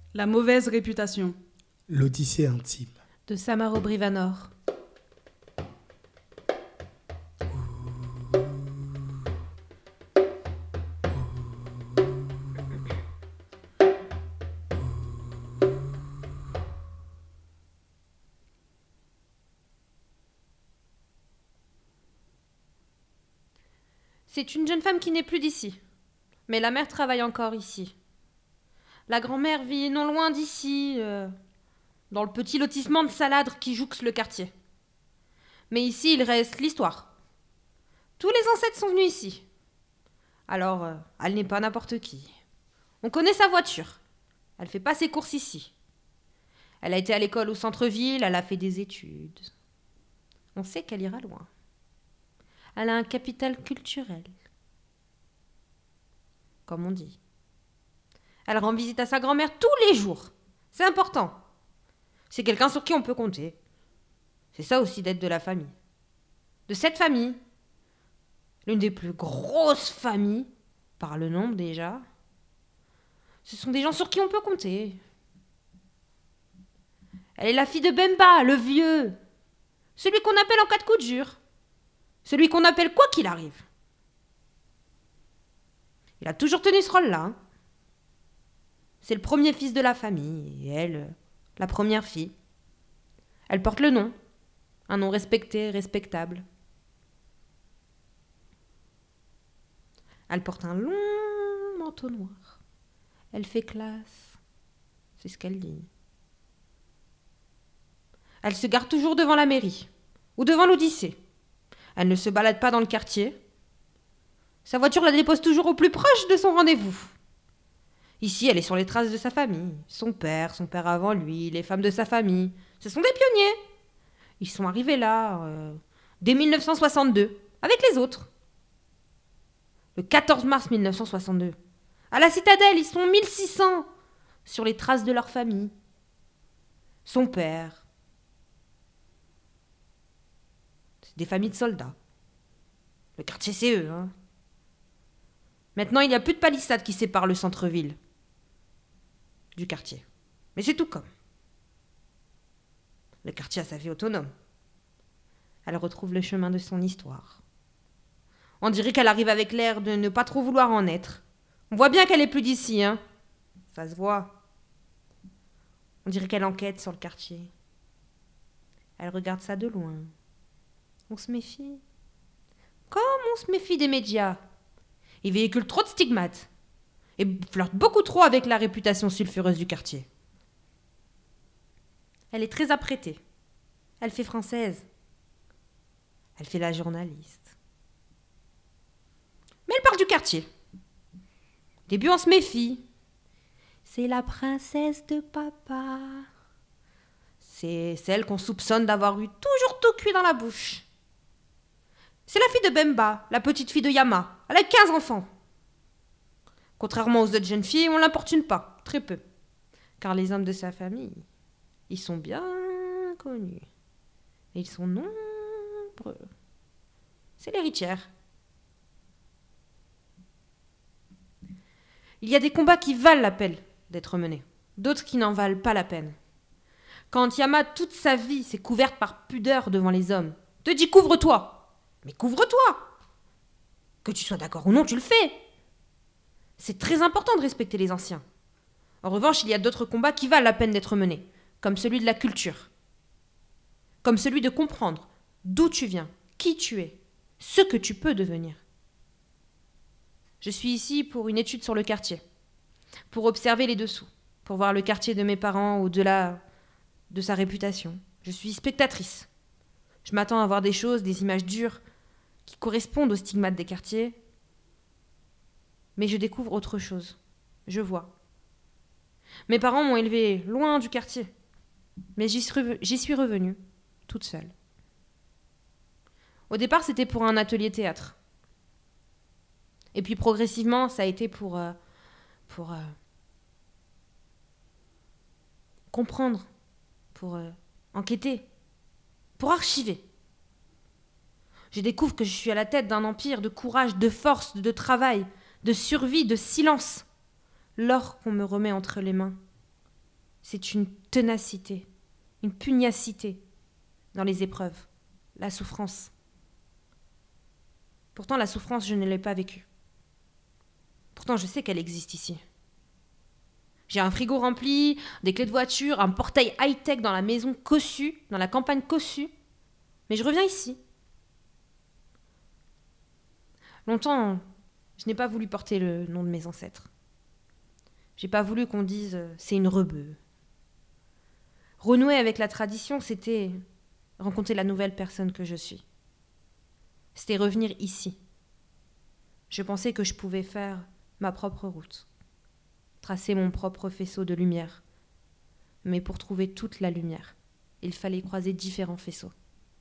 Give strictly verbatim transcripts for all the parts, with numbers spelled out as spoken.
La mauvaise réputation. L'Odyssée intime. De Samaro Brivanor. C'est une jeune femme qui n'est plus d'ici. Mais la mère travaille encore ici. La grand-mère vit non loin d'ici, euh, dans le petit lotissement de Saladre qui jouxte le quartier. Mais ici, il reste l'histoire. Tous les ancêtres sont venus ici. Alors, euh, elle n'est pas n'importe qui. On connaît sa voiture. Elle fait pas ses courses ici. Elle a été à l'école au centre-ville, elle a fait des études. On sait qu'elle ira loin. Elle a un capital culturel. Comme on dit. Elle rend visite à sa grand-mère tous les jours. C'est important. C'est quelqu'un sur qui on peut compter. C'est ça aussi d'être de la famille. De cette famille. L'une des plus grosses familles, par le nombre déjà. Ce sont des gens sur qui on peut compter. Elle est la fille de Bemba, le vieux. Celui qu'on appelle en cas de coup dur. Celui qu'on appelle quoi qu'il arrive. Il a toujours tenu ce rôle-là. Hein. C'est le premier fils de la famille, et elle, la première fille. Elle porte le nom, un nom respecté, respectable. Elle porte un long manteau noir. Elle fait classe. C'est ce qu'elle dit. Elle se gare toujours devant la mairie, ou devant l'Odyssée. Elle ne se balade pas dans le quartier. Sa voiture la dépose toujours au plus proche de son rendez-vous. Ici, elle est sur les traces de sa famille. Son père, son père avant lui, les femmes de sa famille. Ce sont des pionniers. Ils sont arrivés là, euh, dès mille neuf cent soixante-deux, avec les autres. Le quatorze mars mille neuf cent soixante-deux. À la citadelle, ils sont mille six cents, sur les traces de leur famille. Son père. C'est des familles de soldats. Le quartier, c'est eux, hein. Maintenant, il n'y a plus de palissade qui sépare le centre-ville du quartier. Mais c'est tout comme. Le quartier a sa vie autonome. Elle retrouve le chemin de son histoire. On dirait qu'elle arrive avec l'air de ne pas trop vouloir en être. On voit bien qu'elle est plus d'ici, hein. Ça se voit. On dirait qu'elle enquête sur le quartier. Elle regarde ça de loin. On se méfie. Comme on se méfie des médias. Ils véhiculent trop de stigmates et flirtent beaucoup trop avec la réputation sulfureuse du quartier. Elle est très apprêtée. Elle fait française. Elle fait la journaliste. Mais elle parle du quartier. Au début, on se méfie. C'est la princesse de papa. C'est celle qu'on soupçonne d'avoir eu toujours tout cuit dans la bouche. C'est la fille de Bemba, la petite fille de Yama. Elle a quinze enfants. Contrairement aux autres jeunes filles, on ne l'importune pas, très peu. Car les hommes de sa famille, ils sont bien connus. Et ils sont nombreux. C'est l'héritière. Il y a des combats qui valent la peine d'être menés. D'autres qui n'en valent pas la peine. Quand Yama, toute sa vie, s'est couverte par pudeur devant les hommes, te dit couvre-toi. Mais couvre-toi. Que tu sois d'accord ou non, tu le fais. C'est très important de respecter les anciens. En revanche, il y a d'autres combats qui valent la peine d'être menés, comme celui de la culture. Comme celui de comprendre d'où tu viens, qui tu es, ce que tu peux devenir. Je suis ici pour une étude sur le quartier, pour observer les dessous, pour voir le quartier de mes parents au-delà de sa réputation. Je suis spectatrice. Je m'attends à voir des choses, des images dures, qui correspondent aux stigmates des quartiers. Mais je découvre autre chose. Je vois. Mes parents m'ont élevée loin du quartier. Mais j'y suis, revenue, j'y suis revenue, toute seule. Au départ, c'était pour un atelier théâtre. Et puis progressivement, ça a été pour, euh, pour euh, comprendre, pour euh, enquêter, pour archiver. Je découvre que je suis à la tête d'un empire de courage, de force, de travail, de survie, de silence. L'or qu'on me remet entre les mains. c'est une ténacité, une pugnacité dans les épreuves, la souffrance. Pourtant, la souffrance, je ne l'ai pas vécue. Pourtant, je sais qu'elle existe ici. J'ai un frigo rempli, des clés de voiture, un portail high-tech dans la maison cossue, dans la campagne cossue. Mais je reviens ici. Longtemps, je n'ai pas voulu porter le nom de mes ancêtres. J'ai pas voulu qu'on dise euh, « c'est une rebeu ». Renouer avec la tradition, c'était rencontrer la nouvelle personne que je suis. C'était revenir ici. Je pensais que je pouvais faire ma propre route, tracer mon propre faisceau de lumière. Mais pour trouver toute la lumière, il fallait croiser différents faisceaux.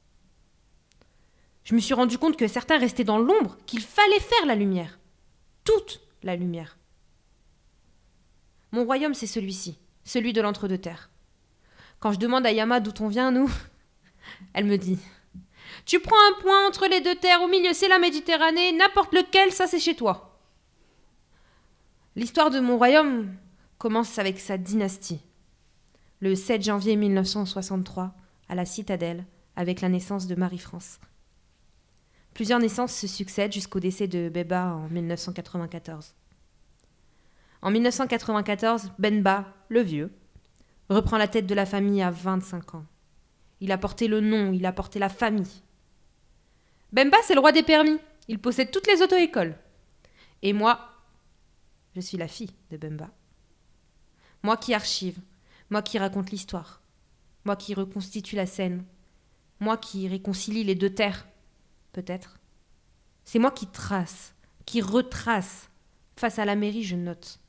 Je me suis rendu compte que certains restaient dans l'ombre, qu'il fallait faire la lumière. Toute la lumière. Mon royaume, c'est celui-ci, celui de l'entre-deux-terres. Quand je demande à Yama d'où on vient, nous, elle me dit « Tu prends un point entre les deux terres, au milieu c'est la Méditerranée, n'importe lequel, ça c'est chez toi. » L'histoire de mon royaume commence avec sa dynastie. Le sept janvier mille neuf cent soixante-trois, à la Citadelle, avec la naissance de Marie-France. Plusieurs naissances se succèdent jusqu'au décès de Beba en mille neuf cent quatre-vingt-quatorze. En mille neuf cent quatre-vingt-quatorze, Benba, le vieux, reprend la tête de la famille à vingt-cinq ans. Il a porté le nom, il a porté la famille. Bemba, c'est le roi des permis. Il possède toutes les auto-écoles. Et moi, je suis la fille de Bemba. Moi qui archive, moi qui raconte l'histoire, moi qui reconstitue la scène, moi qui réconcilie les deux terres, peut-être. C'est moi qui trace, qui retrace. Face à la mairie, je note.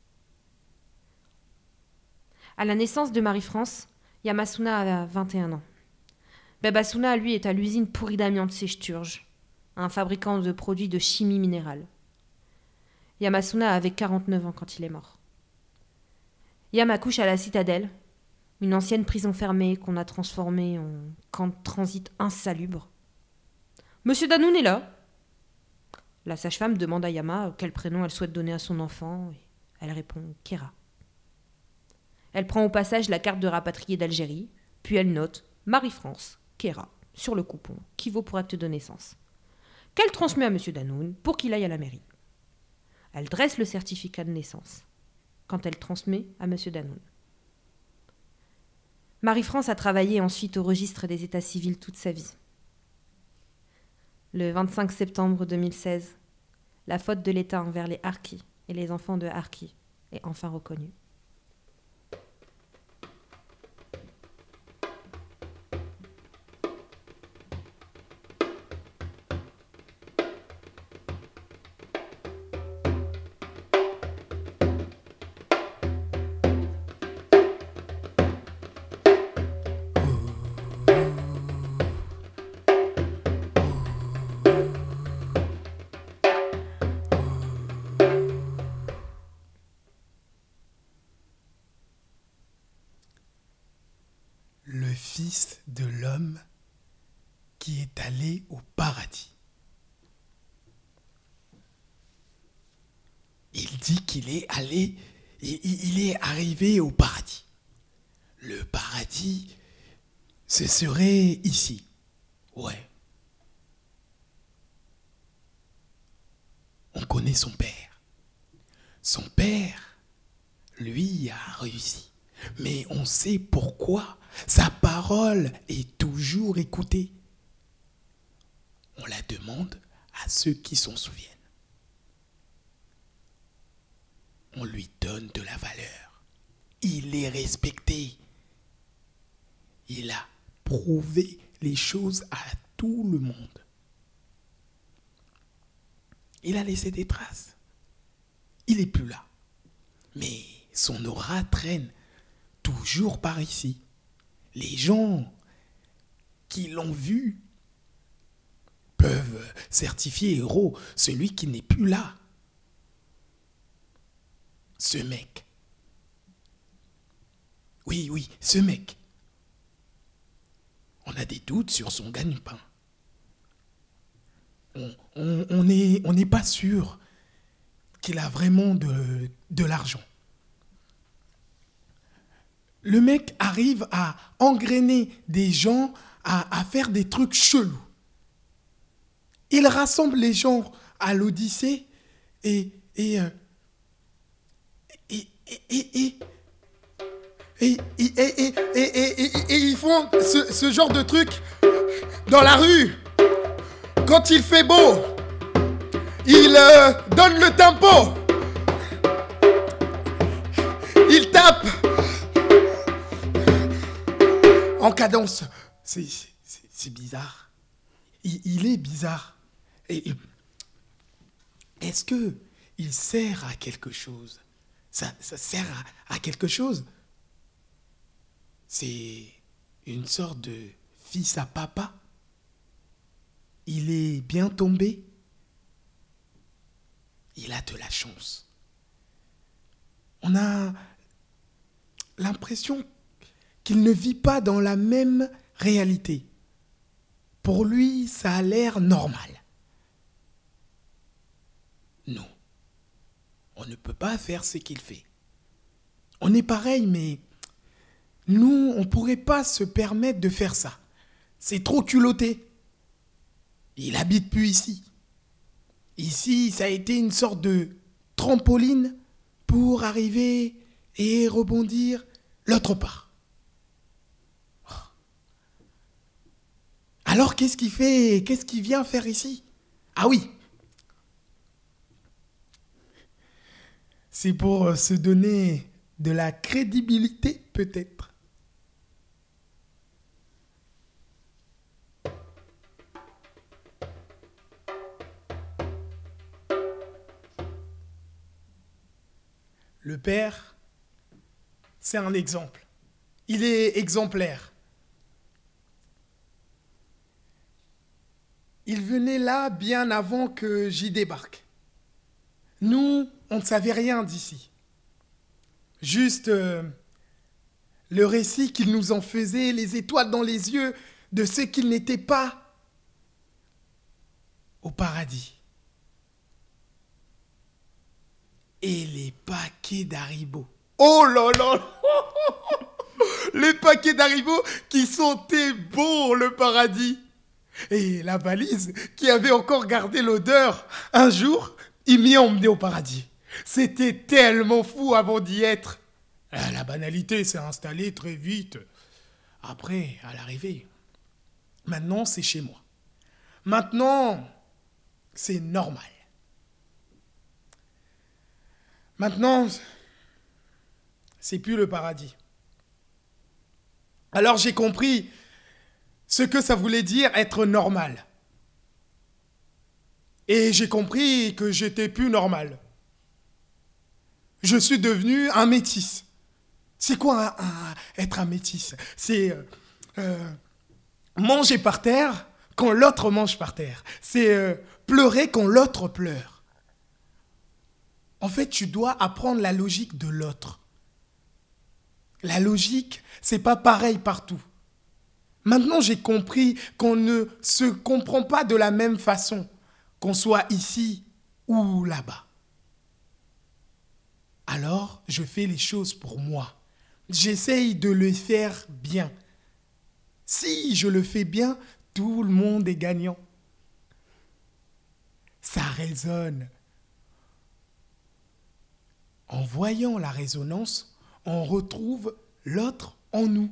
À la naissance de Marie-France, Yamasuna a vingt et un ans. Babasuna, lui, est à l'usine pourrie d'amiante Sechturge, un fabricant de produits de chimie minérale. Yamasuna avait quarante-neuf ans quand il est mort. Yam accouche à la Citadelle, une ancienne prison fermée qu'on a transformée en camp de transit insalubre. « Monsieur Danoun est là !» La sage-femme demande à Yama quel prénom elle souhaite donner à son enfant, et elle répond « Kéra ». Elle prend au passage la carte de rapatrié d'Algérie, puis elle note « Marie-France, Kéra » sur le coupon, qui vaut pour acte de naissance, qu'elle transmet à monsieur Danoun pour qu'il aille à la mairie. Elle dresse le certificat de naissance, quand elle transmet à monsieur Danoun. Marie-France a travaillé ensuite au registre des états civils toute sa vie. Le vingt-cinq septembre deux mille seize, la faute de l'État envers les harkis et les enfants de harkis est enfin reconnue. Le Fils de l'homme qui est allé au paradis. Il dit qu'il est allé, il, il est arrivé au paradis. Le paradis, ce serait ici. Ouais. On connaît son père. Son père, lui, a réussi. Mais on sait pourquoi sa parole est toujours écoutée. On la demande à ceux qui s'en souviennent. On lui donne de la valeur. Il est respecté. Il a prouvé les choses à tout le monde. Il a laissé des traces. Il n'est plus là. Mais son aura traîne toujours par ici. Les gens qui l'ont vu peuvent certifier héros celui qui n'est plus là. Ce mec. Oui, oui, ce mec. On a des doutes sur son gagne-pain. On on, on est, on n'est pas sûr qu'il a vraiment de, de l'argent. le mec arrive à engrainer des gens, à, à faire des trucs chelous. Il rassemble les gens à l'Odyssée et et euh, et et et et et, et, et, et, et, et, et, et ils font ce, ce genre de truc dans la rue. Quand il fait beau, il euh, donne le tempo. Il tape en cadence. C'est, c'est, c'est bizarre. Il, il est bizarre. Et, et, est-ce que il sert à quelque chose? Ça, ça sert à, à quelque chose? C'est une sorte de fils à papa. Il est bien tombé. Il a de la chance. On a l'impression qu'il ne vit pas dans la même réalité. Pour lui, ça a l'air normal. Non. On ne peut pas faire ce qu'il fait. On est pareil, mais nous, on ne pourrait pas se permettre de faire ça. C'est trop culotté. Il habite plus ici. Ici, ça a été une sorte de trampoline pour arriver et rebondir l'autre part. Alors, qu'est-ce qu'il fait? Qu'est-ce qu'il vient faire ici? Ah oui. C'est pour se donner de la crédibilité, peut-être. Le père, c'est un exemple. Il est exemplaire. Il venait là bien avant que j'y débarque. Nous, on ne savait rien d'ici. Juste euh, le récit qu'il nous en faisait, les étoiles dans les yeux de ceux qui n'étaient pas au paradis. Et les paquets d'Haribo. Oh là là. Les paquets d'Haribo qui sentaient bon le paradis. Et la valise qui avait encore gardé l'odeur. Un jour, il m'y a emmené au paradis. C'était tellement fou avant d'y être. La banalité s'est installée très vite. Après, à l'arrivée. Maintenant, c'est chez moi. Maintenant, c'est normal. Maintenant, c'est plus le paradis. Alors j'ai compris ce que ça voulait dire être normal. Et j'ai compris que j'étais plus normal. Je suis devenu un métis. C'est quoi un, un, être un métis? C'est euh, euh, manger par terre quand l'autre mange par terre. C'est euh, pleurer quand l'autre pleure. En fait, tu dois apprendre la logique de l'autre. La logique, c'est pas pareil partout. Maintenant, j'ai compris qu'on ne se comprend pas de la même façon, qu'on soit ici ou là-bas. Alors, je fais les choses pour moi. J'essaye de le faire bien. Si je le fais bien, tout le monde est gagnant. Ça résonne. En voyant la résonance, on retrouve l'autre en nous.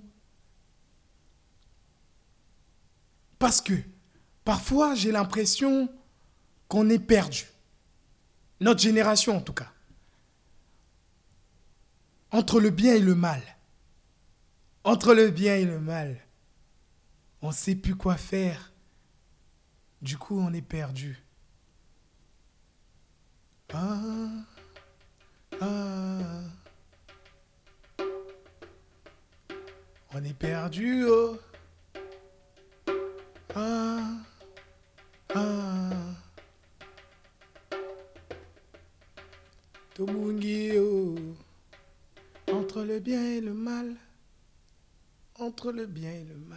Parce que parfois, j'ai l'impression qu'on est perdu. Notre génération, en tout cas. Entre le bien et le mal. Entre le bien et le mal. On ne sait plus quoi faire. Du coup, on est perdu. Ah... Ah, on est perdu, oh. Ah, ah. Tomungi, oh. Entre le bien et le mal. Entre le bien et le mal.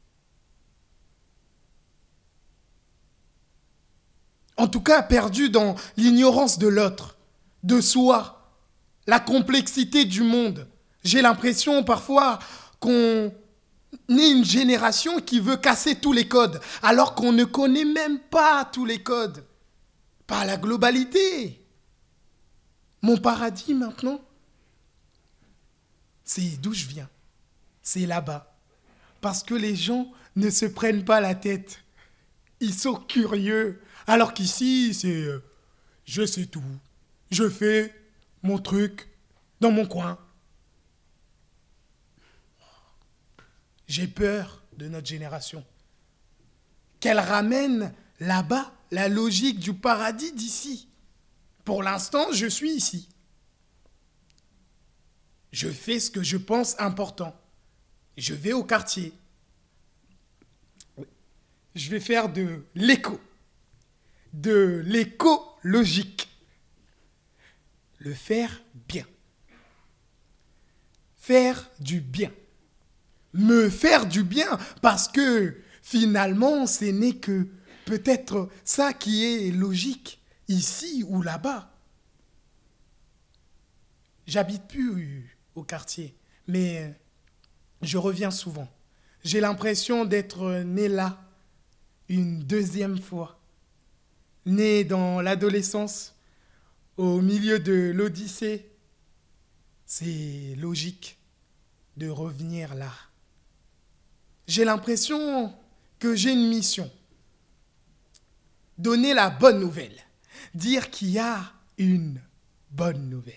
En tout cas, perdu dans l'ignorance de l'autre, de soi. La complexité du monde, J'ai l'impression parfois qu'on est une génération qui veut casser tous les codes, alors qu'on ne connaît même pas tous les codes. Pas la globalité. Mon paradis maintenant, c'est d'où je viens. C'est là-bas. Parce que les gens ne se prennent pas la tête. Ils sont curieux. Alors qu'ici, c'est... euh, je sais tout. Je fais mon truc dans mon coin. J'ai peur de notre génération. Qu'elle ramène là-bas la logique du paradis d'ici. Pour l'instant, je suis ici. Je fais ce que je pense important. Je vais au quartier. Je vais faire de l'éco. De l'écologique. Le faire bien. Faire du bien. Me faire du bien parce que finalement, ce n'est que peut-être ça qui est logique, ici ou là-bas. J'habite plus au quartier, mais je reviens souvent. J'ai l'impression d'être né là, une deuxième fois. Né dans l'adolescence, au milieu de l'Odyssée. C'est logique de revenir là. J'ai l'impression que j'ai une mission. Donner la bonne nouvelle. Dire qu'il y a une bonne nouvelle.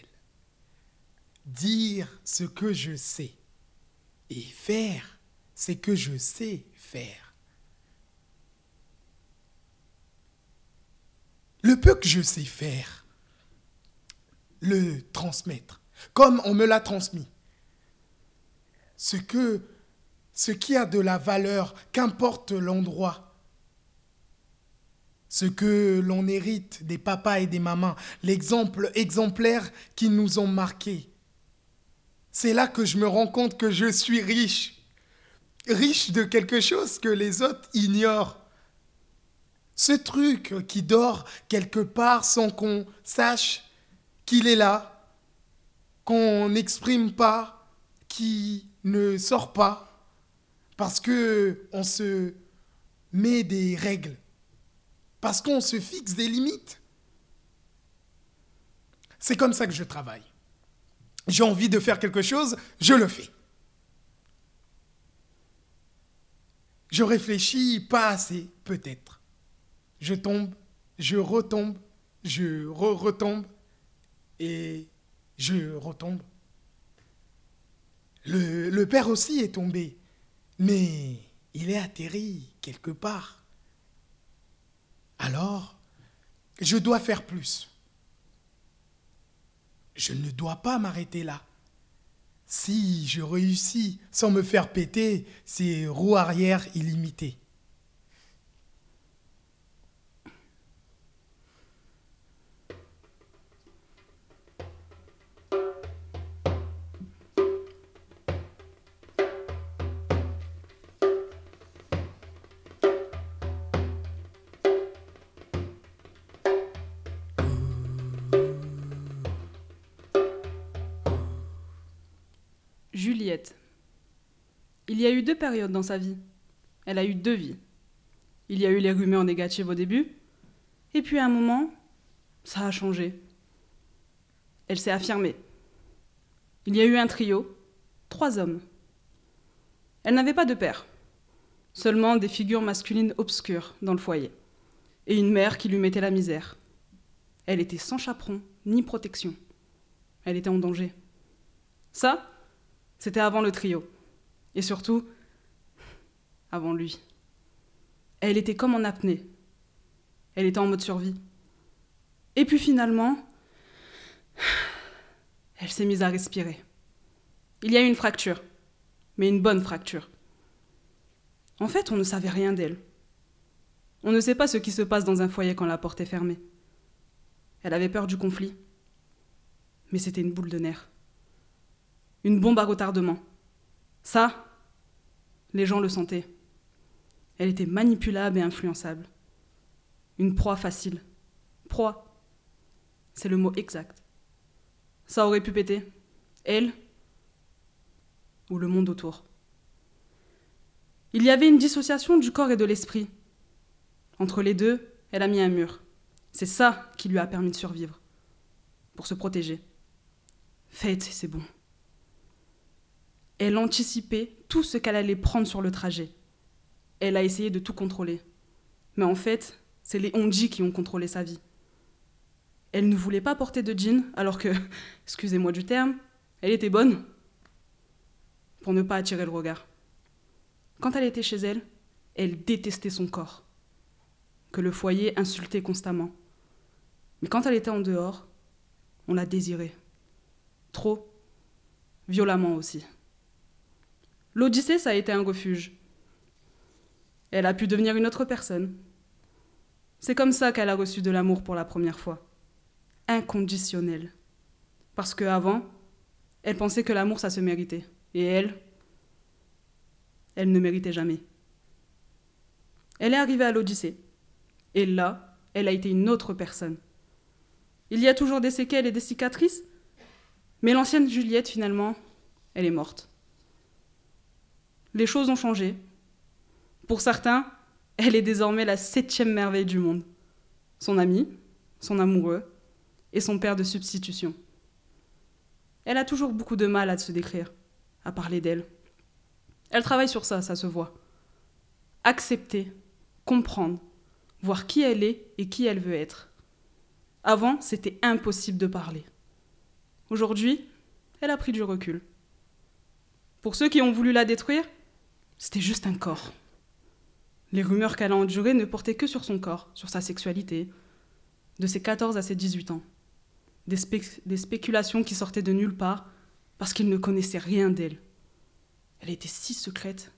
Dire ce que je sais. Et faire ce que je sais faire. Le peu que je sais faire, le transmettre, comme on me l'a transmis. Ce que, ce qui a de la valeur, qu'importe l'endroit. Ce que l'on hérite des papas et des mamans, l'exemple exemplaire qui nous ont marqués. C'est là que je me rends compte que je suis riche. Riche de quelque chose que les autres ignorent. Ce truc qui dort quelque part sans qu'on sache qu'il est là, qu'on n'exprime pas, qui ne sort pas, parce qu'on se met des règles, parce qu'on se fixe des limites. C'est comme ça que je travaille. J'ai envie de faire quelque chose, je le fais. Je réfléchis pas assez, peut-être. Je tombe, je retombe, je re-retombe et je retombe. Le, le père aussi est tombé, mais il est atterri quelque part. Alors, je dois faire plus. Je ne dois pas m'arrêter là. Si je réussis sans me faire péter, c'est roue arrière illimitée. Juliette. Il y a eu deux périodes dans sa vie. Elle a eu deux vies. Il y a eu les rumeurs négatives au début, et puis à un moment, ça a changé. Elle s'est affirmée. Il y a eu un trio, trois hommes. Elle n'avait pas de père, seulement des figures masculines obscures dans le foyer, et une mère qui lui mettait la misère. Elle était sans chaperon ni protection. Elle était en danger. Ça, c'était avant le trio. Et surtout, avant lui. Elle était comme en apnée. Elle était en mode survie. Et puis finalement, elle s'est mise à respirer. Il y a eu une fracture, mais une bonne fracture. En fait, on ne savait rien d'elle. On ne sait pas ce qui se passe dans un foyer quand la porte est fermée. Elle avait peur du conflit. Mais c'était une boule de nerfs. Une bombe à retardement. Ça, les gens le sentaient. Elle était manipulable et influençable. Une proie facile. Proie, c'est le mot exact. Ça aurait pu péter. Elle, ou le monde autour. Il y avait une dissociation du corps et de l'esprit. Entre les deux, elle a mis un mur. C'est ça qui lui a permis de survivre, pour se protéger. Faites, c'est bon. Elle anticipait tout ce qu'elle allait prendre sur le trajet. Elle a essayé de tout contrôler. Mais en fait, c'est les Ondji qui ont contrôlé sa vie. Elle ne voulait pas porter de jean, alors que, excusez-moi du terme, elle était bonne, pour ne pas attirer le regard. Quand elle était chez elle, elle détestait son corps, que le foyer insultait constamment. Mais quand elle était en dehors, on la désirait. Trop, violemment aussi. L'Odyssée, ça a été un refuge. Elle a pu devenir une autre personne. C'est comme ça qu'elle a reçu de l'amour pour la première fois. Inconditionnel. Parce qu'avant, elle pensait que l'amour, ça se méritait. Et elle, elle ne méritait jamais. Elle est arrivée à l'Odyssée. Et là, elle a été une autre personne. Il y a toujours des séquelles et des cicatrices, mais l'ancienne Juliette, finalement, elle est morte. Les choses ont changé. Pour certains, elle est désormais la septième merveille du monde. Son ami, son amoureux et son père de substitution. Elle a toujours beaucoup de mal à se décrire, à parler d'elle. Elle travaille sur ça, ça se voit. Accepter, comprendre, voir qui elle est et qui elle veut être. Avant, c'était impossible de parler. Aujourd'hui, elle a pris du recul. Pour ceux qui ont voulu la détruire, c'était juste un corps. Les rumeurs qu'elle a endurées ne portaient que sur son corps, sur sa sexualité, de ses quatorze à ses dix-huit ans. Des, spé- des spéculations qui sortaient de nulle part parce qu'ils ne connaissaient rien d'elle. Elle était si secrète.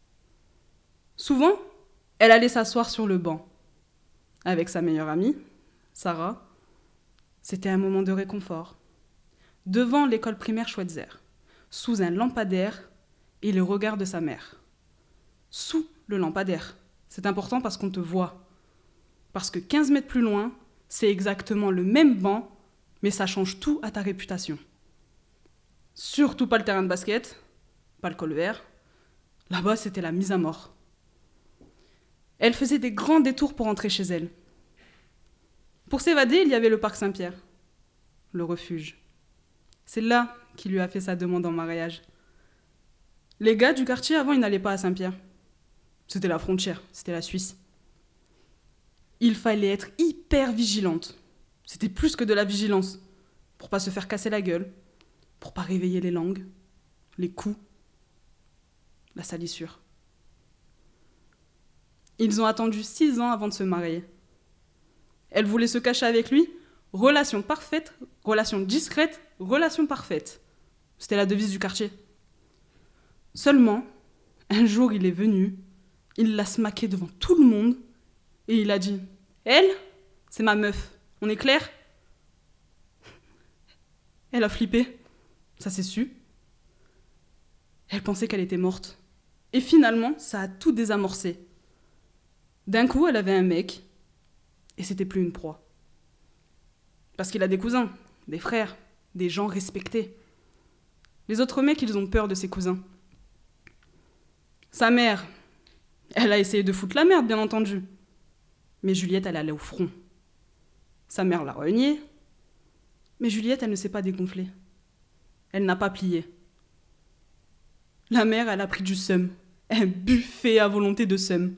Souvent, elle allait s'asseoir sur le banc avec sa meilleure amie, Sarah. C'était un moment de réconfort. Devant l'école primaire Schweitzer, sous un lampadaire et le regard de sa mère. Sous le lampadaire. C'est important parce qu'on te voit. Parce que quinze mètres plus loin, c'est exactement le même banc, mais ça change tout à ta réputation. Surtout pas le terrain de basket, pas le col vert. Là-bas, c'était la mise à mort. Elle faisait des grands détours pour rentrer chez elle. Pour s'évader, il y avait le parc Saint-Pierre, le refuge. C'est là qu'il lui a fait sa demande en mariage. Les gars du quartier, avant, ils n'allaient pas à Saint-Pierre. C'était la frontière, c'était la Suisse. Il fallait être hyper vigilante. C'était plus que de la vigilance. Pour pas se faire casser la gueule, pour pas réveiller les langues, les coups, la salissure. Ils ont attendu six ans avant de se marier. Elle voulait se cacher avec lui. Relation parfaite, relation discrète, relation parfaite. C'était la devise du quartier. Seulement, un jour, il est venu, il l'a smaqué devant tout le monde et il a dit « Elle, c'est ma meuf. On est clair ?» Elle a flippé. Ça s'est su. Elle pensait qu'elle était morte. Et finalement, ça a tout désamorcé. D'un coup, elle avait un mec et c'était plus une proie. Parce qu'il a des cousins, des frères, des gens respectés. Les autres mecs, ils ont peur de ses cousins. Sa mère, elle a essayé de foutre la merde, bien entendu. Mais Juliette, elle allait au front. Sa mère l'a reniée. Mais Juliette, elle ne s'est pas dégonflée. Elle n'a pas plié. La mère, elle a pris du seum. Un buffet à volonté de seum.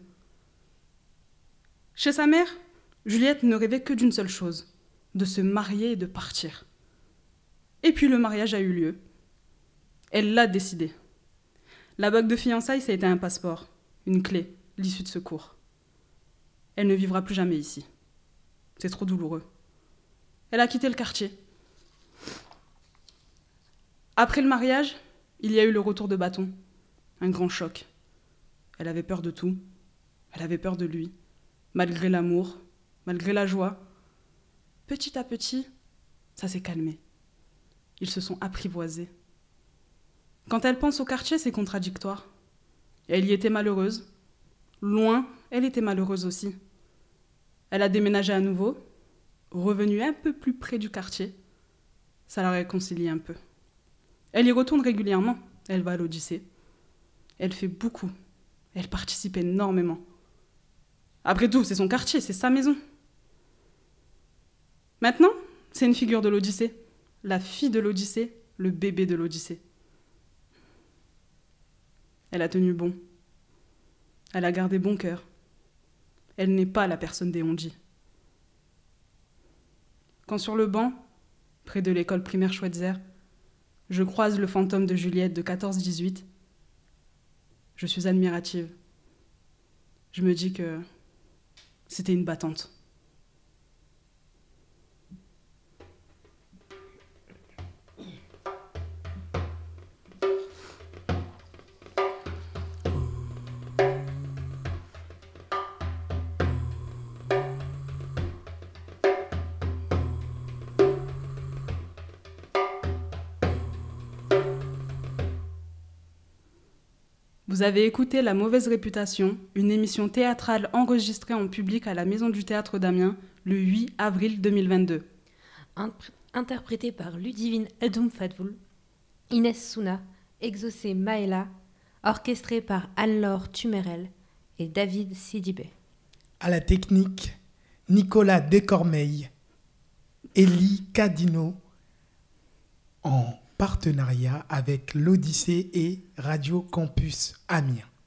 Chez sa mère, Juliette ne rêvait que d'une seule chose, de se marier et de partir. Et puis le mariage a eu lieu. Elle l'a décidé. La bague de fiançailles, ça a été un passeport, une clé, l'issue de secours. Elle ne vivra plus jamais ici. C'est trop douloureux. Elle a quitté le quartier. Après le mariage, il y a eu le retour de bâton. Un grand choc. Elle avait peur de tout. Elle avait peur de lui. Malgré l'amour, malgré la joie. Petit à petit, ça s'est calmé. Ils se sont apprivoisés. Quand elle pense au quartier, c'est contradictoire. Elle y était malheureuse. Loin, elle était malheureuse aussi. Elle a déménagé à nouveau, revenue un peu plus près du quartier. Ça la réconcilie un peu. Elle y retourne régulièrement, elle va à l'Odyssée. Elle fait beaucoup. Elle participe énormément. Après tout, c'est son quartier, c'est sa maison. Maintenant, c'est une figure de l'Odyssée. La fille de l'Odyssée, le bébé de l'Odyssée. Elle a tenu bon. Elle a gardé bon cœur. Elle n'est pas la personne des on-dit. Quand sur le banc, près de l'école primaire Schweitzer, je croise le fantôme de Juliette de quatorze dix-huit, je suis admirative. Je me dis que c'était une battante. Vous avez écouté La Mauvaise Réputation, une émission théâtrale enregistrée en public à la Maison du Théâtre d'Amiens le huit avril deux mille vingt-deux. Inter- interprétée par Ludivine Edoum Fadvoul, Inès Souna, Exaucé Maëla, orchestrée par Anne-Laure Tumerel et David Sidibé. À la technique, Nicolas Descormeilles, Élie Cadino, en partenariat avec l'Odyssée et Radio Campus Amiens.